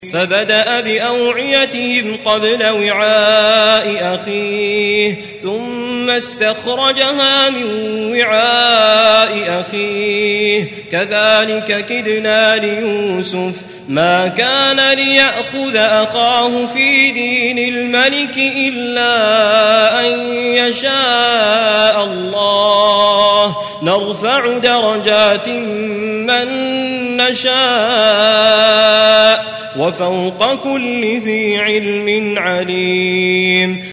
فبدأ بأوعيتهم قبل وعاء أخيه ثم استخرجها من وعاء أخيه كذلك كدنا ليوسف ما كان ليأخذ أخاه في دين الملك إلا أن يشاء الله نرفع درجات من نشاء وفوق كل ذي علم عليم.